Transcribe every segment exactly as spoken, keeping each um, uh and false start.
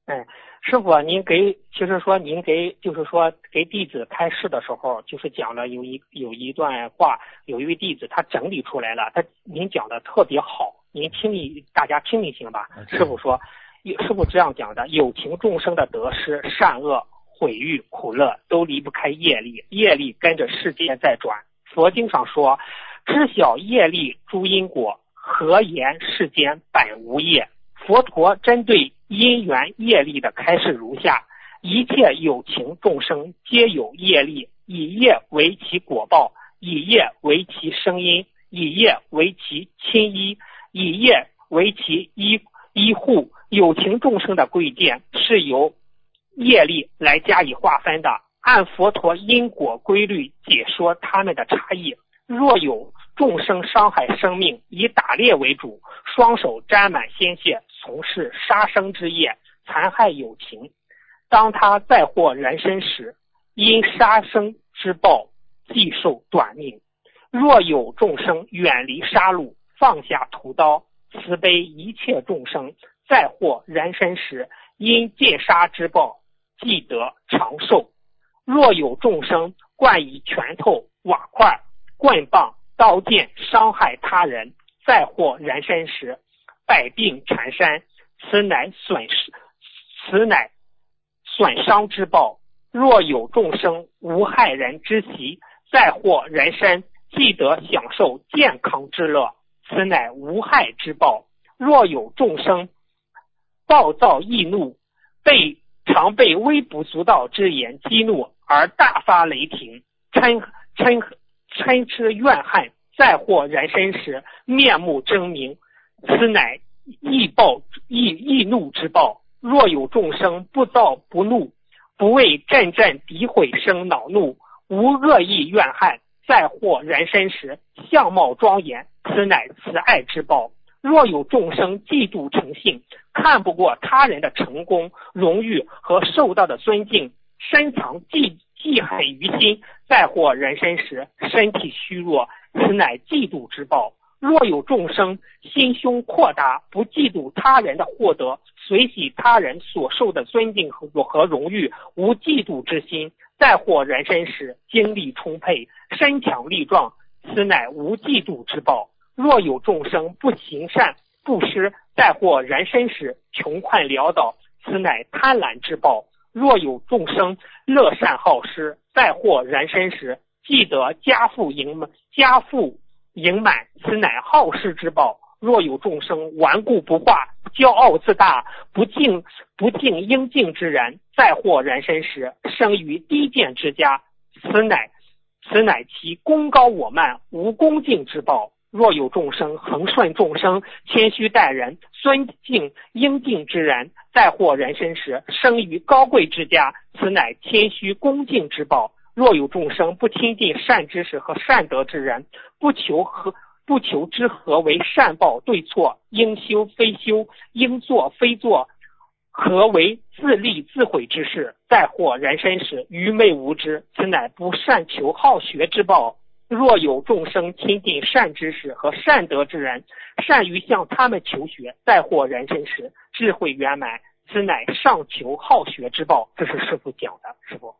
哎，师傅，您给其实说您给就是说给弟子开示的时候，就是讲了有一有一段话，有一位弟子他整理出来了，他您讲的特别好，您听一大家听一听吧。师傅说，师傅这样讲的：有情众生的得失、善恶、毁誉、苦乐，都离不开业力，业力跟着世界在转。佛经上说，知晓业力诸因果，何言世间本无业。佛陀针对因缘业力的开示如下：一切有情众生皆有业力，以业为其果报，以业为其生因，以业为其亲依，以业为其依依护。有情众生的贵贱是由业力来加以划分的，按佛陀因果规律解说他们的差异。若有众生伤害生命，以打猎为主，双手沾满鲜血，从事杀生之业，残害有情，当他再获人身时，因杀生之报，即受短命。若有众生远离杀戮，放下屠刀，慈悲一切众生，再获人身时，因戒杀之报，即得长寿。若有众生惯以拳头、瓦块、棍棒、刀剑伤害他人，再获人身时，百病缠身，此乃损失，此乃损伤之报。若有众生无害人之习，再获人身，即得享受健康之乐，此乃无害之报。若有众生暴躁易怒，被常被微不足道之言激怒而大发雷霆，嗔嗔嗔痴怨恨，再获人身时，面目狰狞，此乃易暴易易怒之报。若有众生不躁不怒，不为阵阵诋毁生恼怒，无恶意怨恨，再获人身时，相貌庄严，此乃慈爱之报。若有众生嫉妒成性，看不过他人的成功、荣誉和受到的尊敬，深藏忌记恨于心，再获人身时，身体虚弱，此乃嫉妒之报。若有众生心胸阔大，不嫉妒他人的获得，随喜他人所受的尊敬和和荣誉，无嫉妒之心，再获人身时，精力充沛，身强力壮，此乃无嫉妒之报。若有众生不行善布施，再获人身时，穷困潦倒，此乃贪婪之报。若有众生乐善好施，再获人身时，既得家富盈满，家富盈满，此乃好施之报。若有众生顽固不化，骄傲自大，不敬不敬应敬之人，再获人身时，生于低贱之家，此乃此乃其功高我慢，无恭敬之报。若有众生恒顺众生，谦虚待人，尊敬应敬之人，再获人身时，生于高贵之家，此乃谦虚恭敬之报。若有众生不亲近善知识和善德之人，不求和不求知何为善报对错，应修非修，应做非做，何为自利自毁之事，再获人身时，愚昧无知，此乃不善求好学之报。若有众生亲近善知识和善德之人，善于向他们求学，再获人身时，智慧圆满，此乃上求好学之报。这是师父讲的，师父。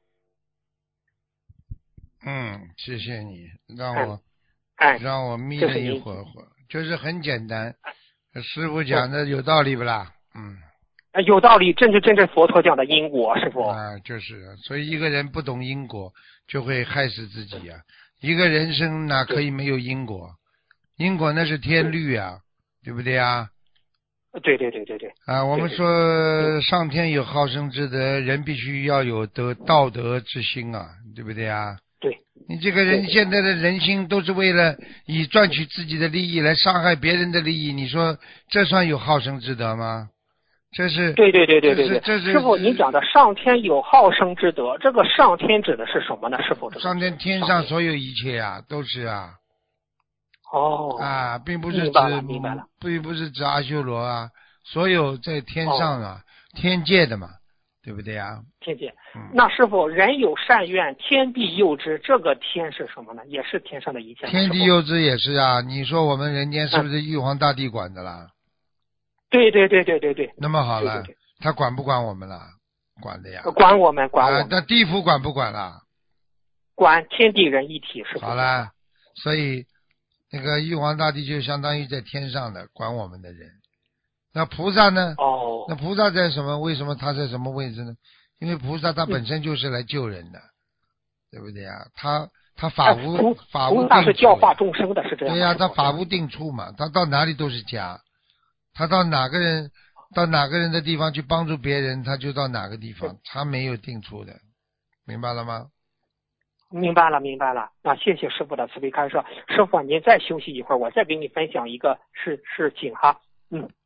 嗯，谢谢你，让我、 哎、 让我眯了一会儿会儿，就是很简单。师父讲的有道理不啦？嗯。 有道理，这就真正佛陀讲的因果，师父。 啊，就是，所以一个人不懂因果，就会害死自己呀、啊。一个人生哪可以没有因果？因果那是天律啊，对不对啊？ 对对对对对。 啊，我们说上天有好生之德，人必须要有德道德之心啊，对不对啊？ 对。 你这个人现在的人心都是为了以赚取自己的利益来伤害别人的利益，你说这算有好生之德吗？这是对对对对对对， 这是师傅，您讲的上天有好生之德，这个上天指的是什么呢？师傅， 上天天上所有一切啊，都是啊。 哦。 啊，并不是指明白了明白了， 并不是指阿修罗啊，所有在天上啊，哦、天界的嘛，对不对啊？ 天界。 嗯、 那师傅，人有善愿，天地佑之，这个天是什么呢？也是天上的一切。 天地佑之也是啊，你说我们人间是不是玉皇大帝管的啦？ 对对对对对对。 那么好了， 对对对， 他管不管我们了？管的呀。 管我们，管我们。 啊，那地府管不管了？ 管，天地人一体，是。 好了，所以那个玉皇大帝就相当于在天上的管我们的人。那菩萨呢？ 哦。 那菩萨在什么？为什么他在什么位置呢？因为菩萨他本身就是来救人的，嗯、对不对呀？他他法无、呃、法无定处。菩萨是教化众生的，是这样。 对呀，他法无定处嘛，他到哪里都是家。他到哪个人到哪个人的地方去帮助别人，他就到哪个地方，他没有定处的，明白了吗？ 明白了，明白了。那谢谢师傅的慈悲开示。师傅，您再休息一会儿，我再给你分享一个事事情哈。嗯。